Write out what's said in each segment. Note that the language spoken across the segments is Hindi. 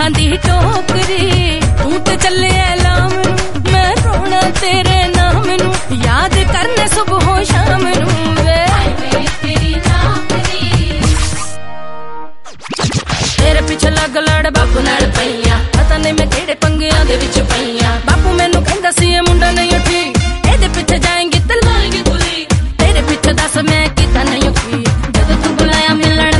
फुल्लां दी टोकरी तू ते चले लाम नू मैं रोना तेरे नाम नू याद करने सुबह शाम नू वे तेरी नौकरी तेरे पीछे लग लड़ बापू नाल पईया पता नहीं मैं केड़े पंगियां दे विच पईया बापू मैनू कहंदा सी ए मुंडा नहीं ठीक एदे पीछे जाएंगे ते लाएंगे गोली तेरे पीछे दस मैं कीता नहीं उठी जद तू बुलाया मिलण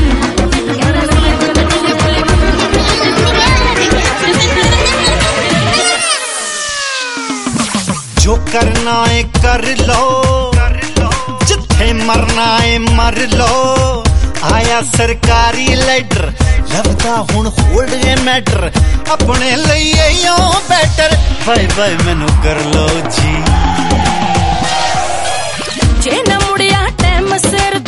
जो करना है कर लो जिथे मरना है मर लो आया सरकारी लेटर लभदा हुण होल्ड ए मैटर अपने लिए यो बेटर बाय बाय मैनू कर लो जी जे न मुड़िया टाइम सिर